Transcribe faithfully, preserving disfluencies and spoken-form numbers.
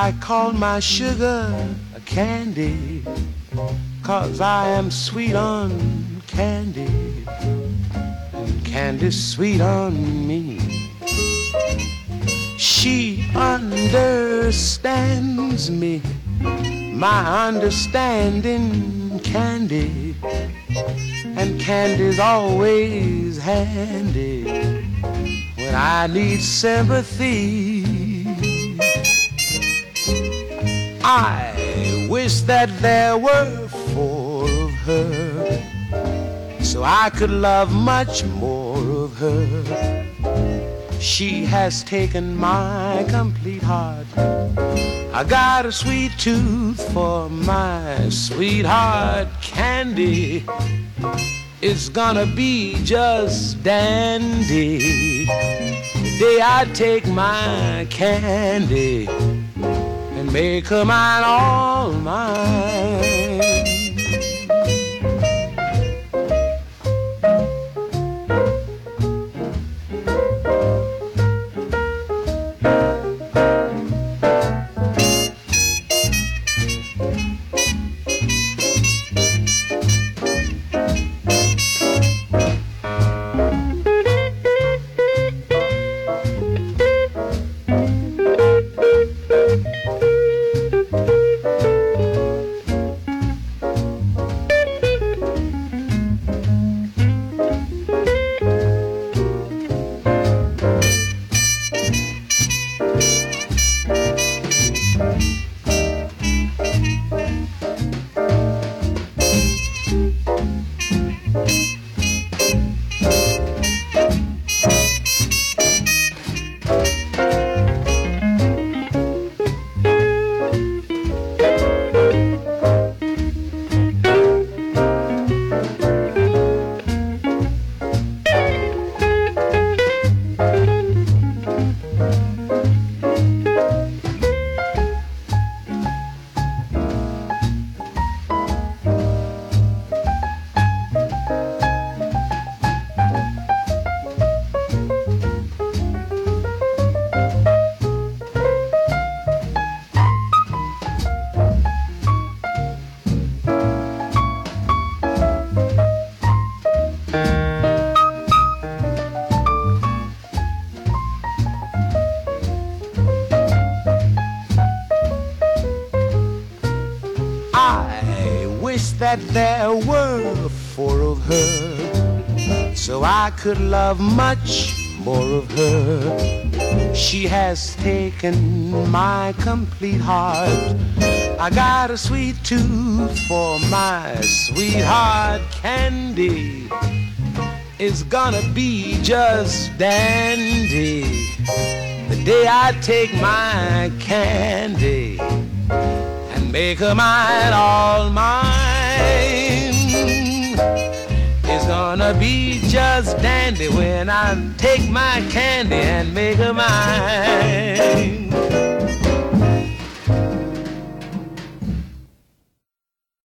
I call my sugar a candy, 'cause I am sweet on candy, and candy's sweet on me. She understands me, my understanding candy, and candy's always handy when I need sympathy. I wish that there were four of her, so I could love much more of her. She has taken my complete heart. I got a sweet tooth for my sweetheart. Candy is gonna be just dandy the day I take my candy and make her mine, all mine. That there were four of her, so I could love much more of her. She has taken my complete heart. I got a sweet tooth for my sweetheart. Candy is gonna be just dandy the day I take my candy and make her mine, all mine. It's gonna be just dandy when I take my candy and make her mine.